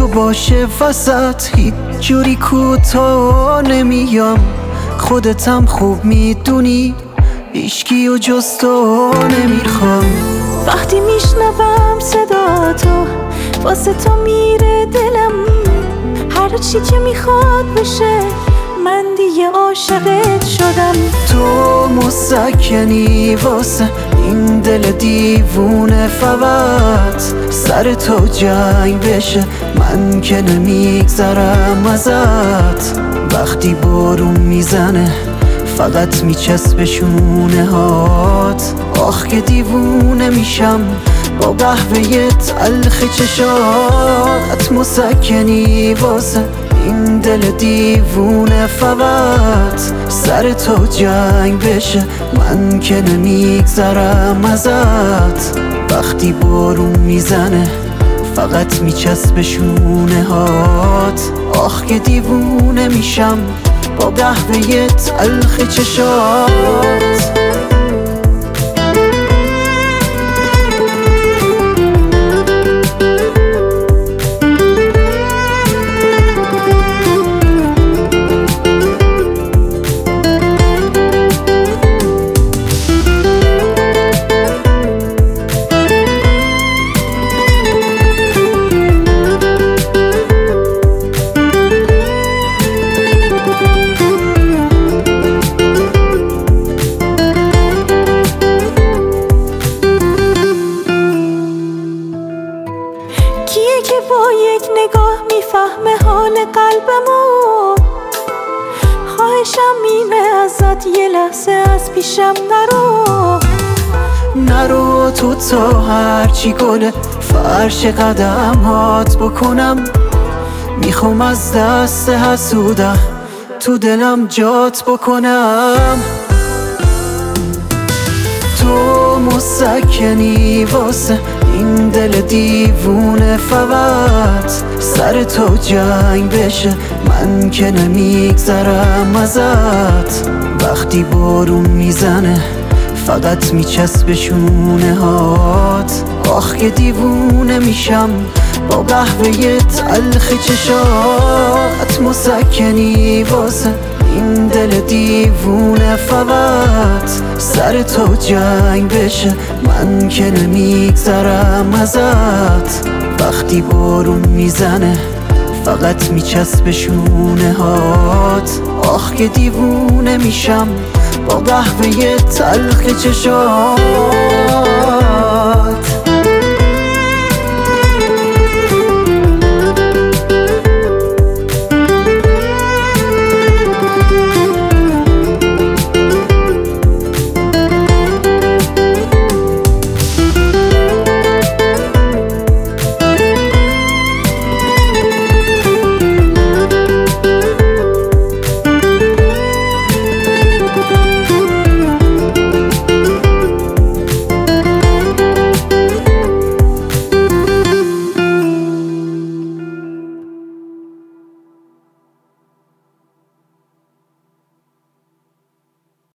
تو باشه وسط هیچ جوری کوتاه نمیام. خودتم خوب میدونی هیچکی و جز تو نمیخوام. وقتی میشنوم صدا تو واسه تو میره دلم، هر چی که میخواد بشه من دیگه عاشقت شدم. تو مسکنی واسه این دل دیوونه، فقط سر تو جنگ بشه من که نمیگذرم ازت. وقتی بارون میزنه فقط میچسبه شونه هات، آخ که دیوونه میشم با قهوه تلخ چشات. مسکنی واسه این دل دیوونه، فقط سر تو جنگ بشه من که نمیگذرم ازت. وقتی بارون میزنه فقط میچسبه شونه هات، آخ که دیوونه میشم با قهوه تلخ چشات. کیه که با یک نگاه میفهمه حال قلبمو؟ خواهشم اینه ازت یه لحظه از پیشم نرو تو تا هرچی گله فرش قدم هات بکنم. میخوام از دست حسودم تو دلم جات بکنم. تو مسکنی واسه این دل دیوونه، فقط سر تو جنگ بشه من که نمیگذرم ازت. وقتی بارون میزنه فقط میچسبه شونه هات، آخ که دیوونه میشم با قهوه تلخ چشات. مسکنی واسه این دل دیوونه، فقط سر تو جنگ بشه من که نمیگذرم ازت. وقتی بارون میزنه فقط میچسبه شونه هات، آخ که دیوونه میشم با قهوه تلخ چشات.